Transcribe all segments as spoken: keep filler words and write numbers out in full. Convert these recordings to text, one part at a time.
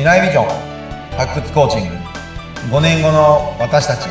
来ビジョン発掘コーチングごねんごの私たちへ。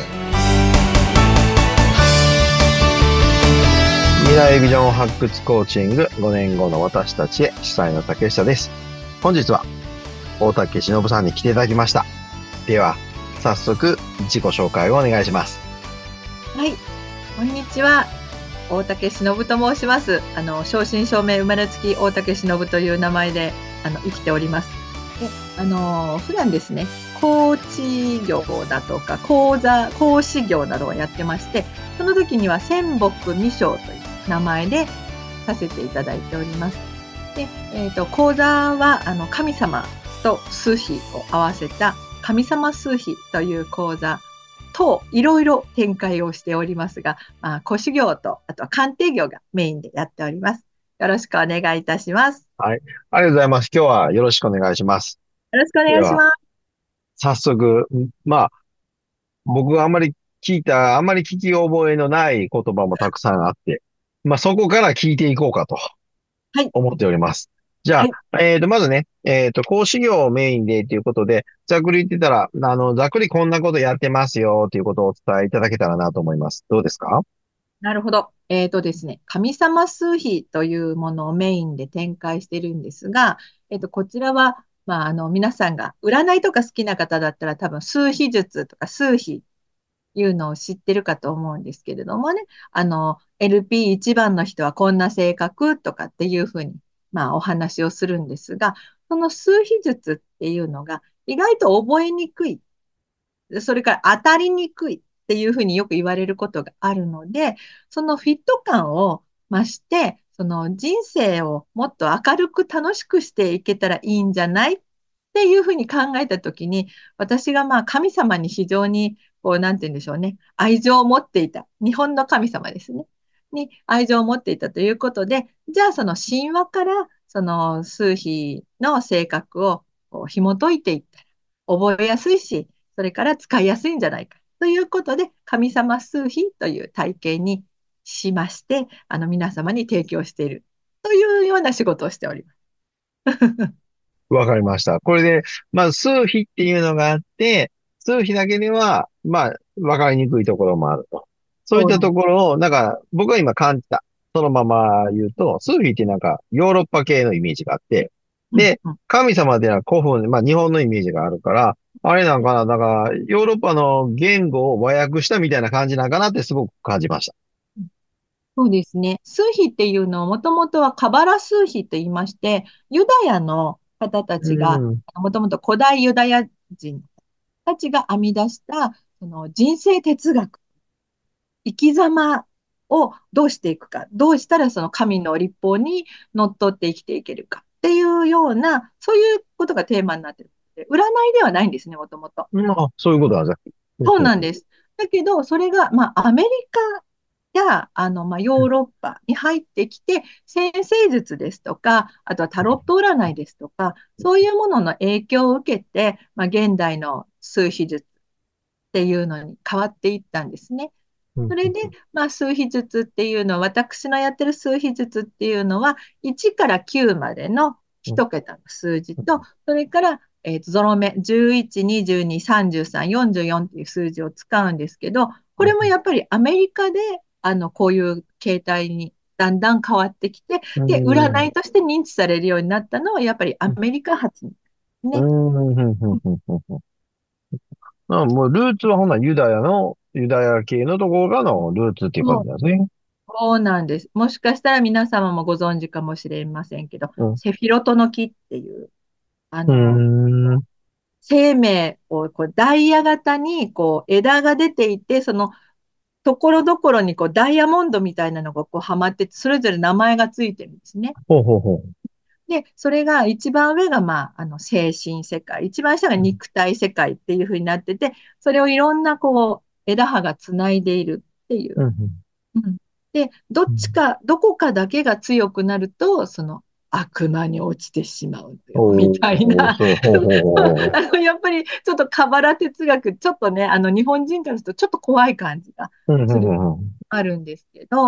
未来ビジョン発掘コーチングごねんごの私たちへ、主催の竹下です。本日は大竹しのぶさんに来ていただきました。では早速自己紹介をお願いします。 はい、こんにちは。大竹しのぶと申します。あの正真正銘生まれつき大竹しのぶという名前であの生きております。で、あの普段ですね、コーチ業だとか講座講師業などをやってまして、その時には仙北未生という名前でさせていただいております。で、えーと、講座はあの神様と数秘を合わせた神様数秘という講座といろいろ展開をしておりますが、まあ、講師業とあとは鑑定業がメインでやっております。よろしくお願いいたします。 はい。ありがとうございます。今日はよろしくお願いします。 よろしくおでは、 願いします。 早速、まあ、僕があんまり聞いた、あんまり聞き覚えのない言葉もたくさんあって、まあそこから聞いていこうかとはい。 思っております。じゃはい。 あ、えっと、まずね、えっと、講師業をメインでということで、ざっくり言ってたら、あの、ざっくりこんなことやってますよということをお伝えいただけたらなと思います。どうですか？ なるほど。えっとですね、神様数秘というものをメインで展開しているんですが、えっと、こちらは、まあ、あの、皆さんが占いとか好きな方だったら多分数秘術とか数秘いうのを知ってるかと思うんですけれどもね、あの、エルピーいち 番の人はこんな性格とかっていうふうに、まあ、お話をするんですが、その数秘術っていうのが意外と覚えにくい。それから当たりにくいっていうふうによく言われることがあるので、そのフィット感を増して、その人生をもっと明るく楽しくしていけたらいいんじゃないっていうふうに考えたときに、私がまあ神様に非常にこう、なんて言うんでしょうね、愛情を持っていた、日本の神様ですね、に愛情を持っていたということで、じゃあその神話からその数秘の性格をこう紐解いていったら覚えやすいし、それから使いやすいんじゃないかということで、神様数秘という体系にしまして、あの皆様に提供しているというような仕事をしております。 わかりました。これで、まず数比っていうのがあって、数比だけでは、まあ、わかりにくいところもあると。そういったそうなんです。 ところを、なんか、僕が今感じた。そのまま言うと、数比ってなんか、ヨーロッパ系のイメージがあって、で、 うんうん、 神様では古風、まあ、日本のイメージがあるから、あれなんかな、だから、ヨーロッパの言語を和訳したみたいな感じなんかなってすごく感じました。 そうですね。数秘っていうのをもともとはカバラ数秘と言いまして、ユダヤの方たうちが、 ん。 もともと古代ユダヤ人たちが編み出したその人生哲学、生き様をどうしていくか、どうしたらその神の立法にのっとって生きていけるかっていうような、そういうことがテーマになっている。占いではないんですね、もともと。 まあ、そういうことなんですね。うんそううんなんです。だけど、それが、まあ、アメリカや、あの、まあ、ヨーロッパに入ってきて、占星術ですとか、あとはタロット占いですとか、そういうものの影響を受けて、まあ、現代の数秘術っていうのに変わっていったんですね。 うんそれで、まあ、数秘術っていうのは、私のやってる数秘術っていうのは、いちからきゅうまでのうん一桁の数字と、それから、えーと、ゾロ目、じゅういち、にじゅうに、さんじゅうさん、よんじゅうよんっていう数字を使うんですけど、これもやっぱりアメリカで、あの、こういう形態にだんだん変わってきて、 うで、 ん。 占いとして認知されるようになったのは、やっぱりアメリカ発うね。 ん。うん。うん。うん。うん。あ、もうルーツはほんならユダヤの、ユダヤ系のところからのルーツっていう感そうじなんですね。 そうなんです。もしかしたら皆様もご存知かもしれませんけど、 うん。 セフィロトの木っていう、あうーの、 ん。 生命をこうダイヤ型にこう枝が出ていて、そのところどころにこうダイヤモンドみたいなのがこうはまってて、それぞれ名前がついてるんですね。 ほうほうほで、それが一番上が、まあ、あの精神世界、一番下がう。 肉体世界っていう風になってて、それをいろんなこう枝葉がつないでいるっていう。 うん。 うん、で、どうん。 っちか、どこかだけが強くなると、その悪魔に落ちてしまうよ、みおお、 たいな。 そう、ほうほうほうあのやっぱりちょっとカバラ哲学、ちょっとね、あの日本人からするとちょっと怖い感じがほう。うん。うする、 ん。うん。 あるんですけど、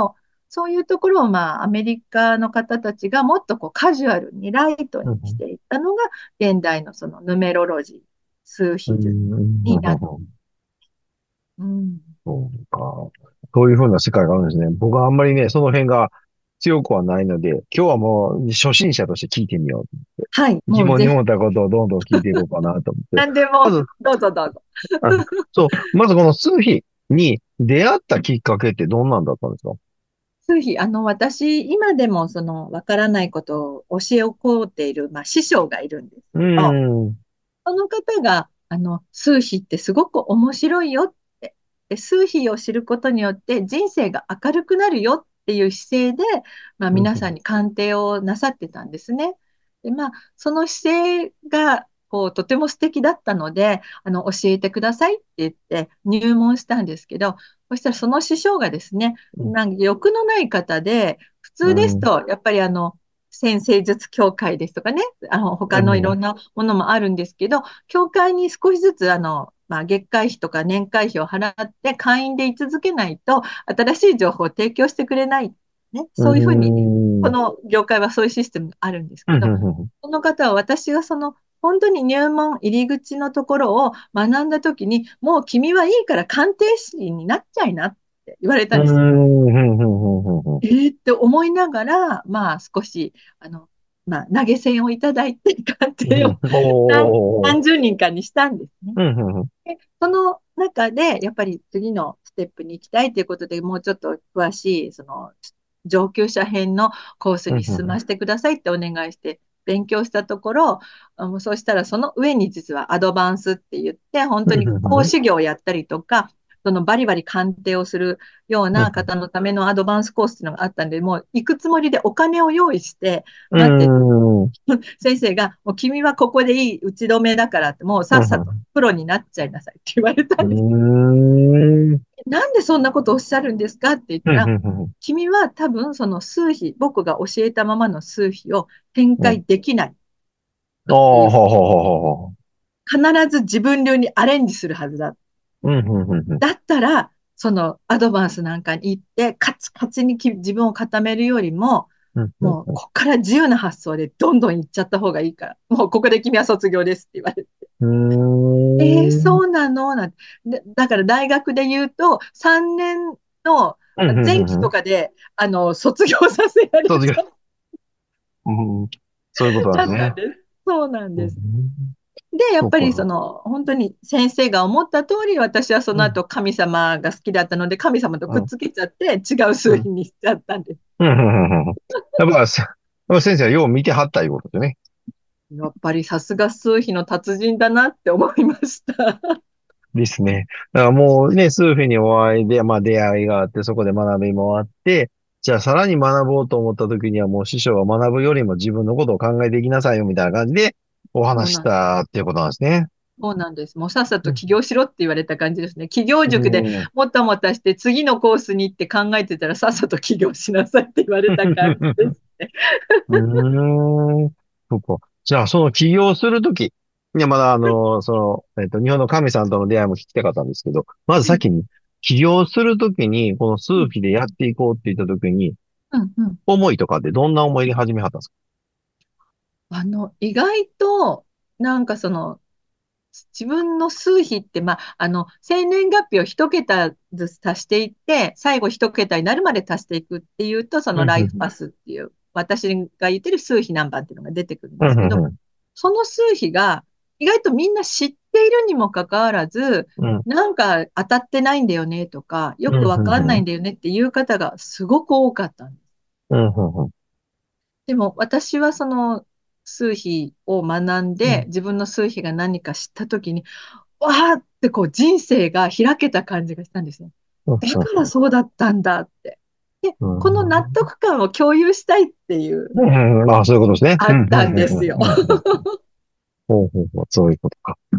そういうところを、まあ、アメリカの方たちがもっとこうカジュアルにライトにしうんていったのが、現代のそのヌメロロジー、数う比術になって、 ん。 うん。 そうか。そういうふうな世界があるんですね。僕はあんまりね、その辺が強くはないので、今日はもう初心者として聞いてみよう。 はい、 疑もうぜひ、 問に思ったことをどんどん聞いていこうかなと思って。 何でも、 まず、 どうぞどうぞ。 あ、そう、まずこの数比に出会ったきっかけってどんなんだったんですか？ 数比、あの、私、今でもその、わからないことを教えを請うている、まあ、師匠がいるんですうけど、 ーん。 その方が、あの、数比ってすごく面白いよって、で数比を知ることによって人生が明るくなるよっていう姿勢で、まあ、 うん皆さんに鑑定をなさってたんですね。で、まあ、その姿勢が、こう、とても素敵だったので、あの、教えてくださいって言って入門したんですけど、そしたらその師匠がですね、なんか欲のない方で、普通ですうん。 と、やっぱりあの、先生術協会ですとかね、あの、他のいろんなものもあるんですけど、協会に少しずつ、あの、まあ、月会費とか年会費を払って会員で居続けないと、新しい情報を提供してくれない。ね、 うそういうふうに、 ん。うん。 この業界はそういうシステムがあるんですうん。 けど、 うん。 その方は私がその、本当に入門入り口のところを学んだときに、もう君はいいから鑑定士になっちゃいなって言われたうんです。 ん。うん。 えーって思いながら、まあ少し、あの、まあ投げ銭をいただいて、鑑定を何、 おー。 何十人かにしたんですね。 うん。うん。 で、その中で、やっぱり次のステップに行きたいということで、もうちょっと詳しい、その、上級者編のコースに進ませてくださいってお願いして、勉強したところ、あのそうしたらその上に実はアドバンスって言って、本当に講師業をやったりとか、そのバリバリ鑑定をするような方のためのアドバンスコースっていうのがあったんで、もう行くつもりでお金を用意してう待ってん。うん。 先生が、もう君はここでいい打ち止めだからって、もうさっさとプロになっちゃいなさいって言われたんです。なんでそんなことをおっしゃるんですかって言ったら、君は多分その数比、僕が教えたままの数比を展開できないああ、 っていう、 ほうほうほうほうほ必ず自分流にアレンジするはずだ。 う。うん。うん。うん。 だったら、そのアドバンスなんかに行って、カツカツに自分を固めるよりも、 うん。うん。 もう、ここから自由な発想でどんどん行っちゃった方がいいから、もうここで君は卒業ですって言われて。 うえー、 ん。うん。 そうなのなんて。でだから大学で言うと、さんねんのうん。 前期うん。 とかで、あの、卒業させられ卒業。 ちゃっうん。そういうことなんですね。 たんです。そうなんうん。 です。で、やっぱりそそうか。 の、本当に先生が思った通り、私はそうん。 の後神様が好きだったので、神様とうん。 くっつけちゃって、違ううん。 数比にしちゃったんです。 うん。うん。やっぱ、せやっぱ先生はよう見てはったいうことですね。 やっぱりさすが数比の達人だなって思いました。 ですね。だからもうね、数フィにお会いで、まあ出会いがあって、そこで学びもあって、じゃあさらに学ぼうと思った時にはもう師匠は学ぶよりも自分のことを考えていきなさいよみたいな感じでお話ししそうなんです。 たっていうことなんですね。 そうなんです。もうさっさうん。 と起業しろって言われた感じですね。起業う塾でん。 もたもたして次のコースに行って考えてたらさっさと起業しなさいって言われた感じですね。 うーん。そっか。じゃあ、その起業するとき、いや、まだあの、その、えっと、日本の神さんとの出会いも聞きたかったんですけど、まずうん先に、起業するときに、この数うん秘でやっていこうって言ったときに、 うんうん。 思いとかってどんな思いで始めはったんですか？ あの、意外と、なんかその、自分の数比って、まあ、あの、生年月日を一桁ずつ足していって、最後一桁になるまで足していくっていうと、そうん、 のラうん、 イフパスっていう、私が言ってる数比ナンバーっていうのが出てくるんうん、 ですけど、 うん、 その数比が意外とみんな知っているにもかかわらず、 うん、 なんか当たってないんだよねとか、ようん、 くわかんうん、 ないんだよねっていう方がすごく多かったんです。 うん、うん、 でも私はその数比を学んうん、 で、自分の数比が何か知ったときに、わーってこう人生が開けた感じがしたんですね。だからそうだったんだって。で、 うこの納ん、 得感を共有したいっていううん、うん、あ、そういうことですね。うん、うん、 あったんうん、 ですよ。 うん、うん、ほうほうほう、そういうことか。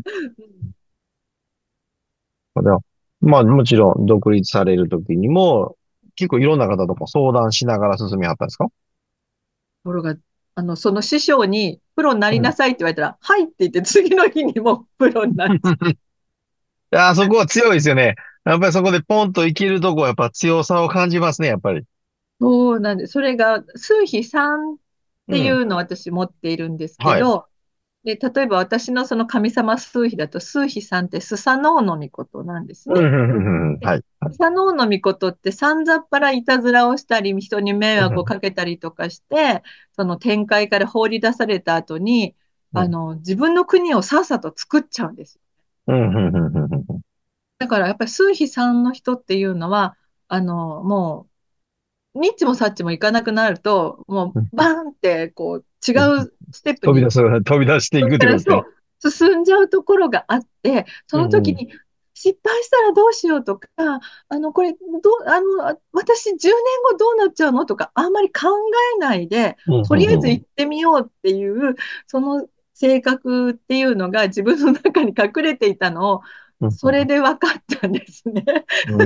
では、まあ、もちろん独立されるときにも、結構いろんな方とも相談しながら進みはったんですか？ ところが、あの、その師匠にプロになりうん。 なさいって言われたら、はいって言って次の日にもプロになっちゃいやー、そこは強いですよね。やっぱりそこでポンと生きるとこはやっぱ強さを感じますね、やっぱり。 そうなんです。それが、数比さんっていうん。 うのを私持っているんですけはい。 ど、で、例えば私のその神様数比だと、数比さんってスサノオノミコトなんですね。 うん、うん、うん、うん。 ではい。 スサノオノミコトってさんざっぱらいたずらをしたり、人に迷うん、 惑をかけたりとかして、その天界から放り出された後に、 うん、 あの、自分の国をさっさと作っちゃうんです。 うん、うん、うん、うん。うん、 だからやっぱり数比さんの人っていうのは、あの、もう、ニッチもサッチもいかなくなると、もう、バーンって、こう、違うん、 うステップに、 飛び出す、飛び出していくってことですね。 からそう、進んじゃうところがあって、そうん、うん。 の時に、失敗したらどうしようとか、あの、これ、どう、あの、あ私じゅうねんごどうなっちゃうのとか、あんまり考えないで、 うん、 とりあえずうん、 行ってみようっていう、その性格っていうのが自分の中に隠れていたのを、 うん。 それで分かったんですね。 うん。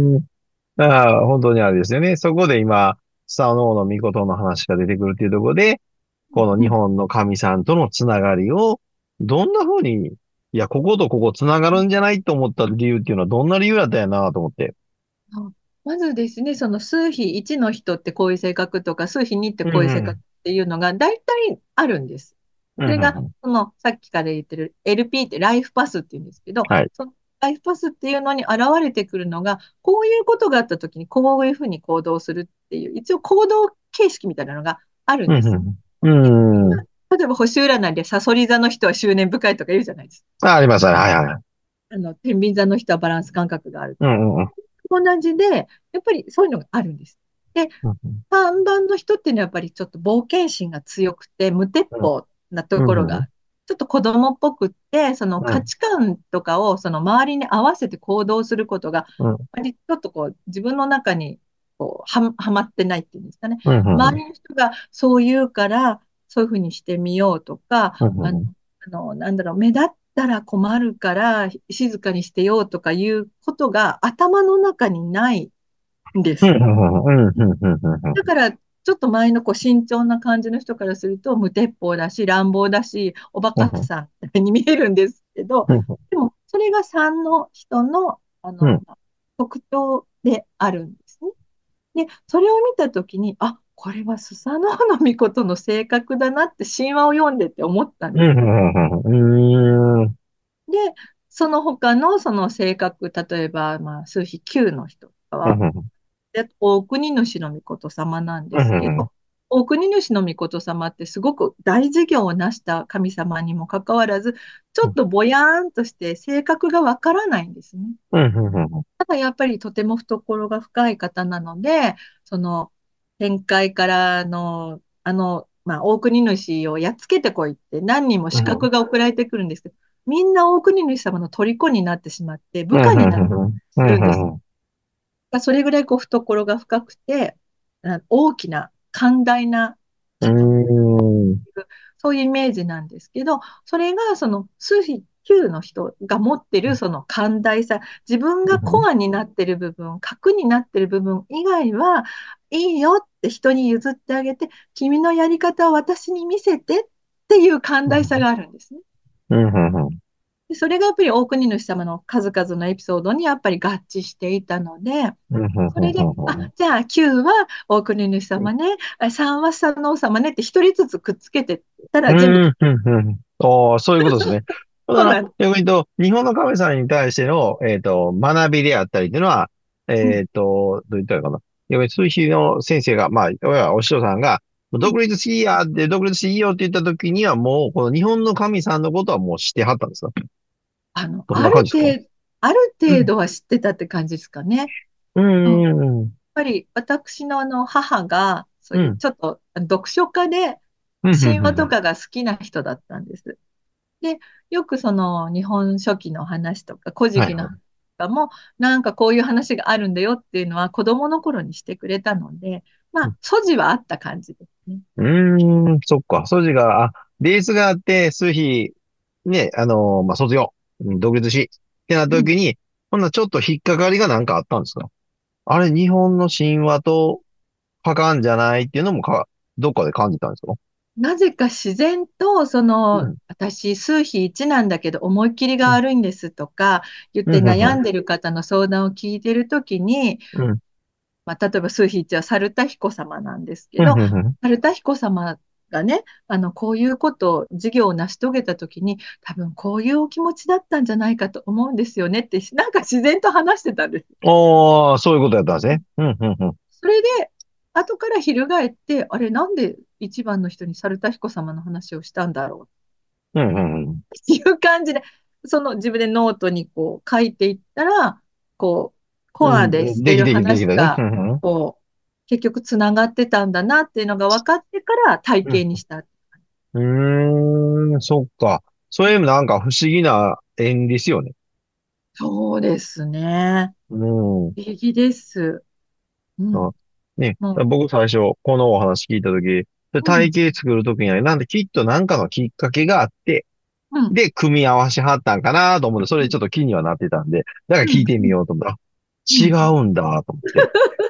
うーん。ああ、本当にあれですよね。そこで今、スターノーの御事の話が出てくるっていうところで、この日うん、 本の神さんとのつながりを、どんな風に、いや、こことここつながるんじゃないと思った理由っていうのはどんな理由だったんやなと思って。 そうまずですね、その数比いちの人ってこういう性格とか、数比にってうこういう性格っん、 ていうのが大体あるんです。 うん、 それが、 うん、 その、さっきから言ってる エルピー ってライフパスって言うんですけど、 はい。 そのライフパスっていうのに現れてくるのが、こういうことがあった時にこういうふうに行動するっていう、一応行動形式みたいなのがあるんうん、 です。 うでん。うん。 例えば星占いでサソリ座の人は執念深いとか言うじゃないですか。 あ、あります。はい、はい。 あの、天秤座の人はバランス感覚があるとか。 うん、うん、 同じで、やっぱりそういうのがあるんです。で、 うん。 さんばんの人っていうのはやっぱりちょっと冒険心が強くて、無鉄うん、 砲なとうん、 ころがある。 うん。 ちょっと子供っぽくって、その価うん、 値観とかをその周りに合わせて行動することが、 うん、 割とちょっとこう自分の中にこうは、はまってないっていうんですかね。 うん、うん。 周りの人がそう言うから、そういうふうにしてみようとか、 うあの、 ん、 あのなんだろう、目立ったら困るから静かにしてようとかいうことが頭の中にないんでうん、 す。 うん、うん、うん、うん、うん。 だから、ちょっと前のこう慎重な感じの人からすると、無鉄砲だし、乱暴だし、おバカさんみたいに見えるんですけど、でも、それがさんの人の、あの、特徴であるんですね。で、それを見たときに、あ、これはスサノオノミコトの性格だなって神話を読んでて思ったんうん、 です。 うん、うん。 で、その他のその性格、例えば、まあ、数比きゅうの人とかは、で、大国主の御事様なんですけど、大国主の御事様ってすごく大事業を成した神様にもかかわらず、ちょっとぼやーんとして性格がわからないんですね。ただやっぱりとても懐が深い方なので、その天界からの、あの、まあ、大国主をやっつけてこいって何人も資格が送られてくるんですけど、みんな大国主様の虜になってしまって部下になってるんです。それぐらいこう懐が深くて、あ大きな寛大な方、そういうイメージなんですけど、それがその数比きゅうの人が持ってるその寛大さ、自分がコアになってる部分、核になってる部分以外はいいよって人に譲ってあげて、君のやり方を私に見せてっていう寛大さがあるんですね。でそれがやっぱり大国主様の数々のエピソードにやっぱり合致していたので、それで、あ、じゃあきゅうは大国主様ね、あさんは佐野様ねって一人ずつくっつけてったら全部、 うん、うん、うん。ああ、そういうことですね。だから、 そうなんです。 逆に言うと、日本の神様に対しての、えっと、学びであったりっていうのは、 うん、 えっと、どう言ったらいいかな。逆に数比の先生が、まあ、要はお師匠さんが、 うん、 独立しいやって、独立しいいよって言った時には、もう、この日本の神さんのことはもう知ってはったんですか？ あの、 どんあな感じですか？ る程度、あるうん。 程度は知ってたって感じですかね。 ううん、やっん、うん、 ぱり私のあの母が、そういううん、 ちょっと読書家でうん、うん、 神話とうん、 かが好きな人だったんです。で、よくその日本書紀の話とか、古事はい、 記の話とはい。 かも、なんかこういう話があるんだよっていうのは子供の頃にしてくれたので、まあ、素地はあった感じですね。 うーん、そっか。素地が、あ、ベースがあって、数比、ね、あのーまあ、卒業、うん独立し、ってなったうん、 時に、ほんならちょっと引っかかりがなんかあったんですか？あれ、日本の神話とかかんじゃないっていうのもか、どっかで感じたんですか？ なぜか自然と、その、 うん、 私、数比いちなんだけど、思い切りがうん、 悪いんですとか、言っうん、 てうん、 悩んでる方の相談を聞いてるときに、 うん、 まあ、例えば数比一は猿田彦様なんですけうん、 ど、 うん、うん。 猿田彦様がね、あの、こういうことを、事業を成し遂げたときに、多分こういうお気持ちだったんじゃないかと思うんですよねって、なんか自然と話してたんです。 ああ、そういうことやったんですね。うん、うん、うん。 それで、後から翻って、あれ、なんで一番の人に猿田彦様の話をしたんだろうん、うん、うん。 うっていう感じで、その自分でノートにこう書いていったら、こう、コアでうんできてきてしてるできたね。う話が、 ん、うん。 こう、結局つながってたんだなっていうのが分かってから体うん系にした。 うーん、そっか。それもなんか不思議な縁ですよね。 そうですね。 うん。 不思議です。うあん。 ね、 も僕最初、このお話聞いたとき、 う、うん、 体型作るときには、なんできっとなんかのきっかけがあって、 うん、 で、組み合わしはったんかなと思って、それちょっと気にはなってたんで、だからうん、 聞いてみうん、 ようと思ったら、 うん。 違うんだと思って。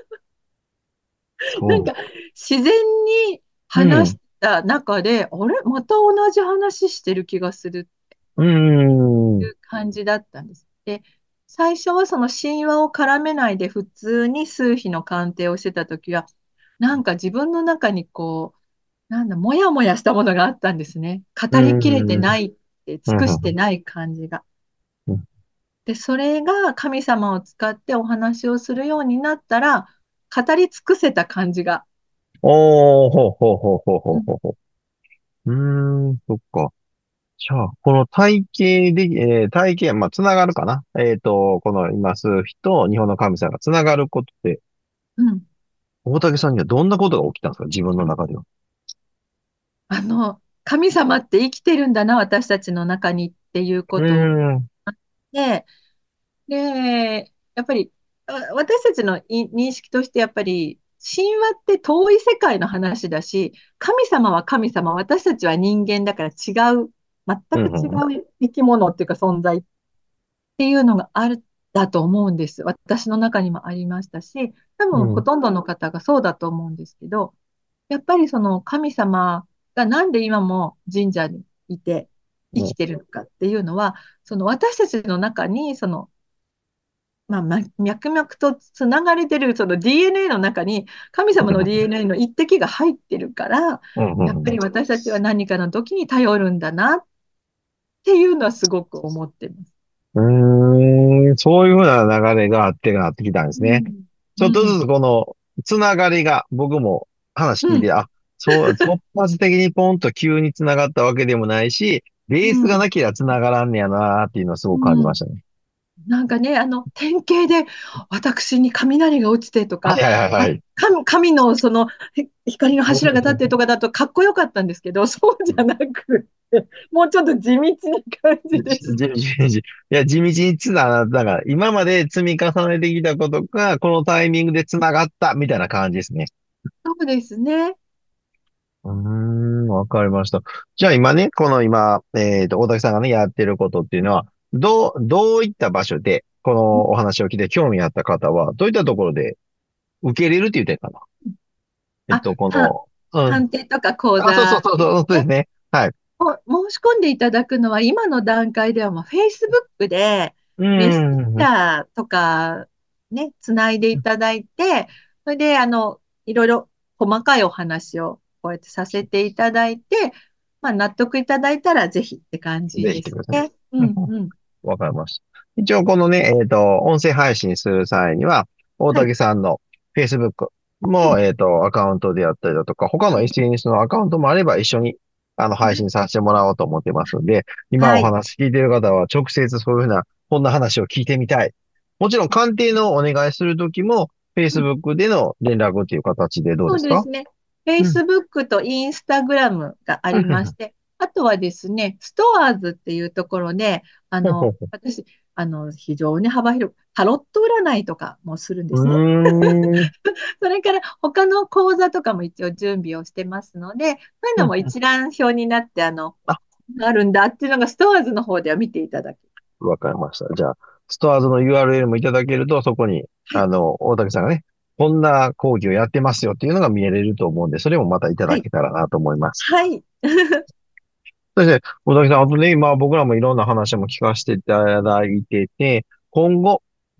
そなんか、自然にう。う話しん。 た中で、あれまた同じ話してる気がするうーん。 いう感じだったんです。で、最初はその神話を絡めないで普通に数比の鑑定をしてたときは、なんか自分の中にこう、なんだ、もやもやしたものがあったんですね。 う語りきれてーん。 ないって、尽くしてない感じが。 うん。 で、それが神様を使ってお話をするようになったら、語り尽くせた感じが。 おー、ほうほうほうほうほうん、 うほうほう。うーん、そっか。じゃあ、この体系で、えー体系、まあ、つながるかな。えっと、この今、数日と日本の神様がつながることで、 うん。 大竹さんにはどんなことが起きたんですか自分の中では。 あの、神様って生きてるんだな、私たちの中にっていううことーん。 で、で、やっぱり、あ私たちのい認識としてやっぱり、神話って遠い世界の話だし、神様は神様、私たちは人間だから違う、全く違うん、うん、 う生き物っていうか存在っていうのがある、だと思うんです。私の中にもありましたし、多分ほうん。 とんどの方がそうだと思うんですけど、やっぱりその神様がなんで今も神社にいて生うん。 きてるのかっていうのは、その私たちの中にそのまあ、ま脈々とつながれてるその ディーエヌエー の中に神様の ディーエヌエー の一滴が入ってるから、 うん、 やっぱりうん。 私たちは何かの時に頼るんだなっていうのはすごく思ってます。 うーん、そういうふうな流れがあってなってきたんですね。 うん。 ちょっとずうん。 つこのつながりが僕も話聞うん。 いて、あ、そう、突発的にポンと急につながったわけでもないし、ベースがうん。 なければつながらんねやなーっていうのはすごく感じうん。 ましたね。 なんかね、あの、典型で私に雷が落ちてとか、 はいはいはいはあ、 い。 神、神のそのへ光の柱が立ってとかだとかっこよかったんですけど、そうじゃなくって、もうちょっと地道な感じでじ、 す。 じ、じ、じいや、地道につながったから、今まで積み重ねてきたことが、このタイミングでつながったみたいな感じですね。 そうですね。 うーん、わかりました。じゃあ今ね、この今、えっと、大竹さんがね、やってることっていうのは、どう、どういった場所で、このお話を聞いて興味あった方は、どういったところで受け入れるって言ってんかな。えっあ、 と、こた、 の、うん。 探偵とか講あ、そうそう座そうそう、そうですね、 ね。はい。 を申し込んでいただくのは、今の段階ではもう Facebook でうーメッセンジん。 ャーとかね、つないでいただいて、それで、あの、いろいろ細かいお話をこうやってさせていただいて、まあ、納得いただいたらぜひって感じでぜひ来てください。 すね。ううんん、うん。 うんわかりました。一応このね、えっと、音声配信する際には、大はい。 竹さんの Facebook も、 うん、 えっと、アカウントであったりだとか、他の エスエヌエス のアカウントもあれば一緒に、あの、配信させてもらおうと思ってますんで、今おはい。 話聞いてる方は直接そういうふうな、こんな話を聞いてみたい。もちろん鑑定のお願いするときも、 うん Facebook での連絡っていう形でどうそですか？ うですね。 うん。 Facebook と Instagram がありまして、あとはですね、ストアーズっていうところで、あの、 ほうほうほ私、あの、非常に幅広く、タロット占いとかもするんでう。 すね。 うーん。 それから他の講座とかも一応準備をしてますので、そういうのも一覧表になって、あの、 あ、 あるんだっていうのがストアーズの方では見ていただける。 わかりました。じゃあ、ストアーズの ユーアールエル もいただけると、そこに、 はい。 あの、大竹さんがね、こんな講義をやってますよっていうのが見えれると思うんで、それもまたいたはい。 だけたらなと思います。 はい。 そして、大竹さん、あとね、今僕らもいろんな話も聞かせていただいてて、今後、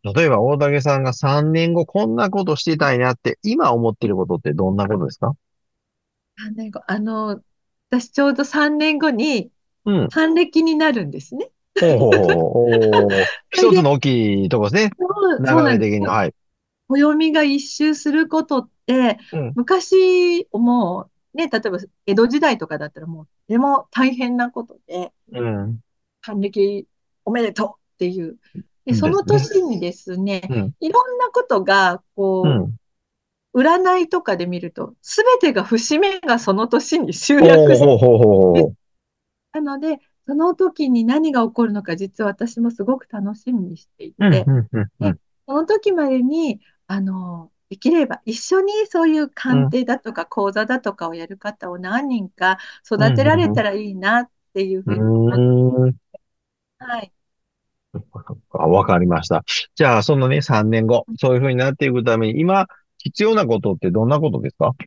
例えば、大竹さんがさんねんごこんなことしてたいなって今思ってることってどんなことですか？ さんねんご、あの、私ちょうどさんねんごにうん。 還暦になるんですね。 ほうほうほうほう。おー、 それで、 一つの大きいとこですね。 そう流そうなんです。 れ的には。はい。 暦が一周することって、 うん。 昔、もう、ね、例えば江戸時代とかだったらもう、とても大変なことで、 うん。 還暦おめでとうっていう。で、そのですね。 年にですね、 うん。 いろんなことが、こうん。 う、占いとかで見ると、すべてが節目がその年に集おー、 約して、 ほうほうほうほなので、その時に何が起こるのか、実は私もすごく楽しみにしていう。うん、 て、 うん、うん、うで、 ん。 その時までに、あの、できれば一緒にそういううん、 鑑定だとか講座だとかをやる方を何人かうん、 育てられうん。 たらいいなっていうふうに思って、 うーん。 はい。 あ、わかりました。じゃあ、そのね、さんねんご、そういう風になっていくために、今、必要なことってどんなことですか？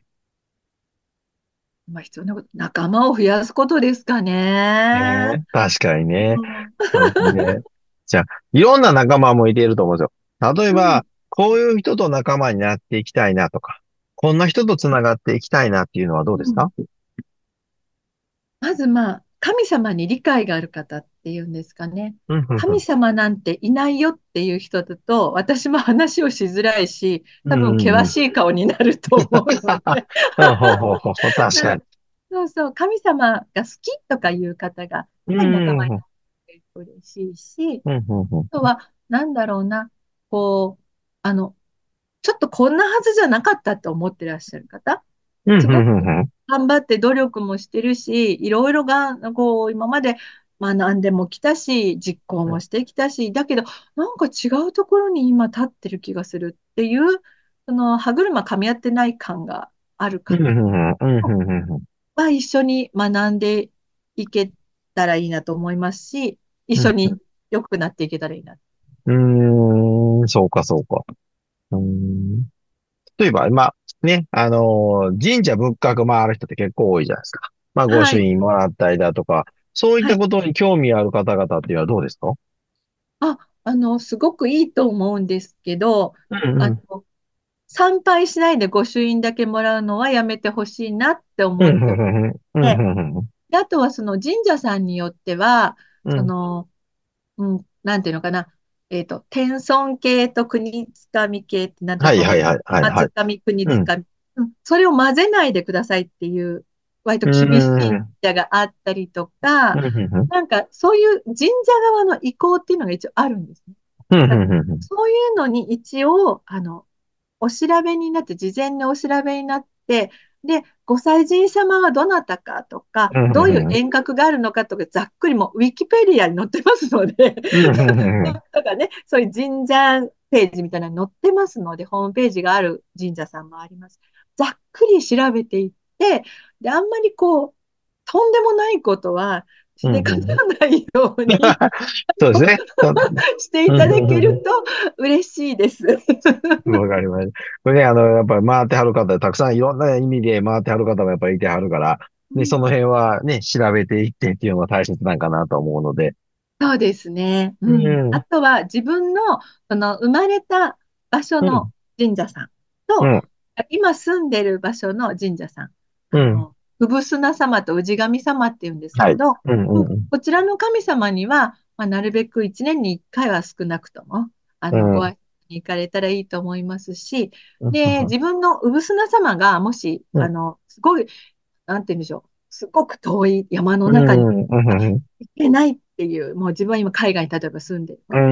まあ、必要なこと、仲間を増やすことですかね。 ねえ、確かにうね。 ん。 そうですね。じゃあ、いろんな仲間もいていると思うんですよ。例えうん。 ば、こういう人と仲間になっていきたいなとか、こんな人とつながっていきたいなっていうのはどうですうん。 か？ まずまあ、神様に理解がある方っていうんですかね。 うん、うん、 神様なんていないよっていう人だと、私も話をしづらいし、 うん。 多分うん、うん、うん。 険しい顔になると思うので。 うん、ほうほうほうほう、確かに。 そうそう、神様が好きとかいう方が、やっうぱり仲間ん、うん、 になって嬉しいし、 うん、うん、うん。 あとは、なんだろうな、こう、あの、ちょっとこんなはずじゃなかったと思ってらっしゃる方、 うん、うん、 すごくうん。 頑張って努力もしてるし、いろいろが、こう、今まで学んでもきたし、実行もしてきたし、だけど、なんか違うところに今立ってる気がするっていう、その歯車噛み合ってない感があるうん、 方うん、うん、うん、うん。うん、 は一緒に学んでいけたらいいなと思いますし、一うん、 緒に良くなっていけたらいいな。 うん、うーん、そうか、そうか。うーん。例えば、今、ね、あのー神社仏閣回る人って結構多いじゃないですか。まあ、御はい。 朱印もらったりだとか、そういっはい。 たことに興味ある方々っていうのはどうですか？ あ、あの、すごくいいと思うんですけど、 うんうん。 あの、参拝しないで御朱印だけもらうのはやめてほしいなってうん、 思ってうん、うん、うん、 て、 うん、うん。 であとはその神社さんによっては、 うん、 その、うん、なんていうのかな、えっと、天孫系と国つかみ系ってなんとなくわかる。 はいはいはいはいはい。 松神、国うん。 つかみ。うん、それを混ぜないでくださいっていう、割とうー厳しい神ん。 社があったりとか、 うん、うん、うん。 なんかそういう神社側の意向っていうのが一応あるんですね。 うん、うん、 だからうん。 そういうのに一応、あの、お調べになって、事前にお調べになって、で、ご祭神様はどなたかとか、 うん、 どういううん。 遠隔があるのかとか、ざっくりもうウィキペディアに載ってますので、 うん、うん、うん。 とかね、そういう神社ページみたいなの載ってますので、ホームページがある神社さんもあります。ざっくり調べていって、で、あんまりこう、とんでもないことはしうん、 でかうん。 さないようにそうですね。そう。 していうん、 ただうん、うん。 けると嬉しいです。 わかりました。これね、あの、やっぱり回ってはる方、たくさんいろんな意味で回ってはる方もやっぱりいてはるから、で、その辺はね、調べていってっていうのが大切なんかなと思うので。 そうですね。 ううん。あん。 とは自分の、その生まれた場所のうん。 神社さんと、 うん。 今住んでる場所の神社さん。 うん。 あの、産砂様と氏神様っていうんですはい。 けど、 うん。 うん、 うん。 こちらの神様には、まあ、なるべくいちねんにいっかいは少なくとも、あの、 うん。うん。 ご挨拶に行かれたらいいと思いますし、 うん。 で、自分の産砂様がもし、 うん。 あの、すごい、なんて言うんでしょう。すごく遠い山のう中にん。うん。 行けないっていう、もう自分は今海外に例えば住んでるうん。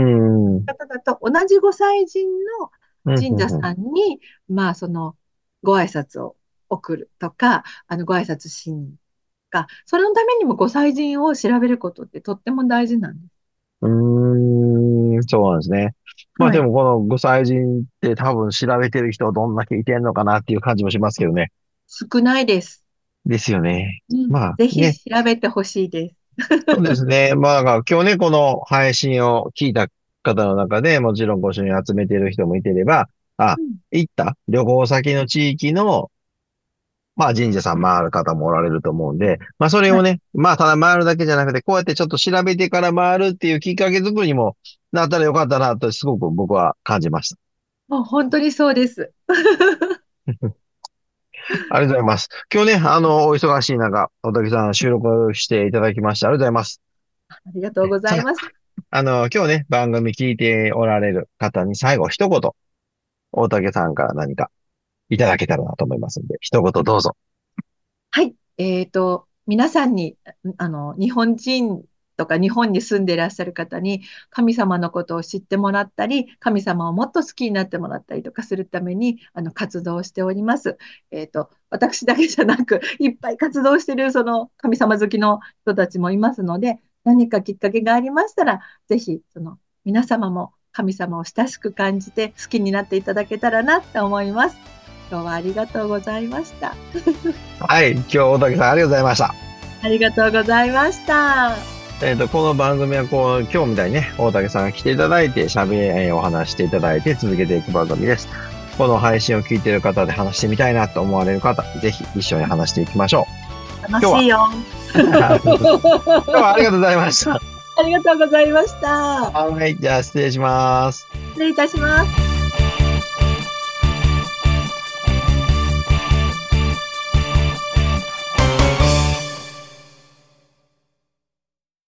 方だと、同じご祭神のうん。 神社さんに、まあ、その、ご挨拶を送るとか、あの、ご挨拶しに行くか、それのためにもご祭神を調べることってとっても大事なんです。 うん。うーん、そうなんですね。まあはい。 でもこのご祭神って多分調べてる人どんだけいてんのかなっていう感じもしますけどね。 少ないです。 ですよね。 うん。 まあぜひね。 調べてほしいです。 そうですね。まあ今日ね、この配信を聞いた方の中でもちろんご朱印集めてる人もいてれば、あ、 うん。 行った旅行先の地域のまあ神社さん回る方もおられると思うんで、まあそれはい。 をね、まあただ回るだけじゃなくて、こうやってちょっと調べてから回るっていうきっかけ作りにもなったらよかったなとすごく僕は感じました。 もう本当にそうです。 ありがとうございます。今日ね、あの、お忙しい中、大竹さん収録していただきましてありがとうございます。 ありがとうございさます。 あ、あの、今日ね、番組聞いておられる方に最後一言、大竹さんから何かいただけたらなと思いますので、一言どうぞ。 はい。えっと、皆さんに、あの、日本人とか日本に住んでいらっしゃる方に神様のことを知ってもらったり、神様をもっと好きになってもらったりとかするために、あの、活動をしております。えっと、私だけじゃなく、いっぱい活動している、その、神様好きの人たちもいますので、何かきっかけがありましたら、ぜひ、その、皆様も神様を親しく感じて好きになっていただけたらなと思います。今日はありがとうございました。 はい、今日大竹さんありがとうございました。 ありがとうございました。 えっと、この番組はこう、今日みたいにね、大竹さんが来ていただいて、喋り、えーお話していただいて続けていく番組です。この配信を聞いている方で話してみたいなと思われる方、ぜひ一緒に話していきましょ楽しいよ。 う。今日はありがとうございました。 ありがとうございました。 はい、じゃあ失礼します。 失礼いたします。